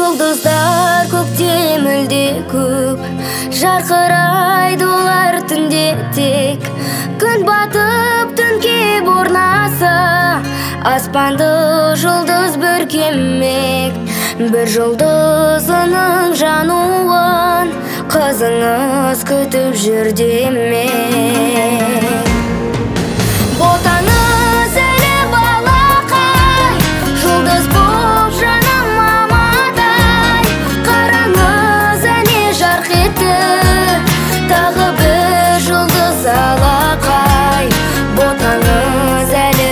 Жұлдыздар көкте мүлде көп, жарқырайды олар түнде тек. Күн батып түнге орнаса, аспанды жұлдыз бүркемек. Бір жұлдызының жануын қызыңыз күтіп жүр демек. Ботаңыз әлі балақай, жұлдыз боп жаным мамадай. Қараңыз әне жарқ етті, тағы бір жұлдыз алақай. Ботаңыз әлі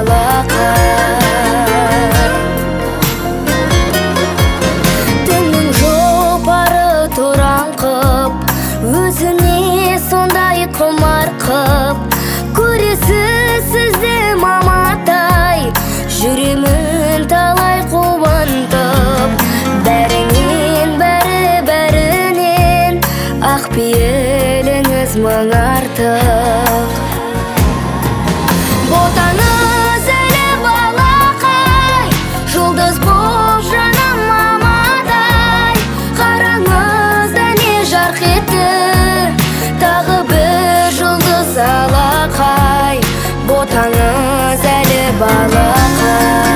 балақай. Түннің жопары тораңқып, өзіне сондай құмар қып. Көресіз сізді маматай, жүремін талай қуантып. Бәрінен бәрінен ақ пейіліңіз мың артық. Ботаңыз әлі балақай, жұлдыз боп жаным мамадай. Қараңыз әне жарқ етті, тағы бір жұлдыз алақай. Ботаңыз әлі балақай.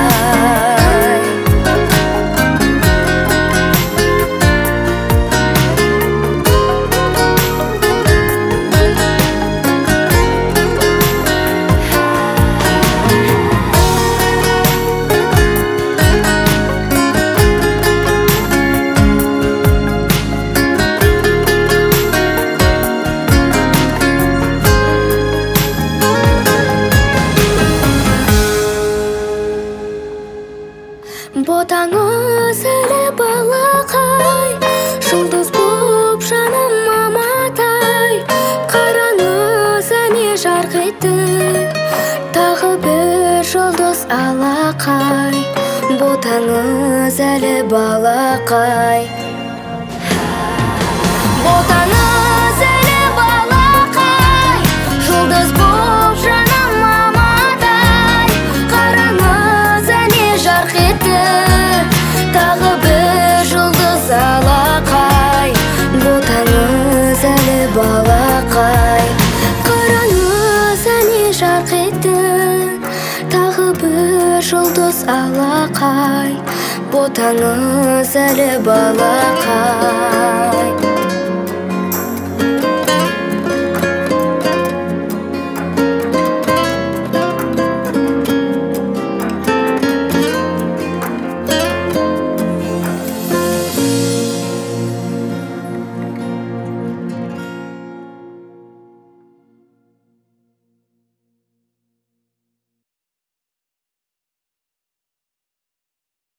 Ботаңыз әлі балақай, жұлдыз боп жаным маматай. Қараңыз әне жарқ етті, тағы бір жұлдыз алақай. Ботаңыз әлі балақай. Ботаңыз әлі балақай, жұлдыз боп жаным маматай. Қараңыз әне жарқ етті, тағы бір жұлдыз алақай. Ботаңыз әлі балақай. Қараңыз әне жарқ етті, тағы бір жұлдыз алақай. Ботаңыз әлі балақай.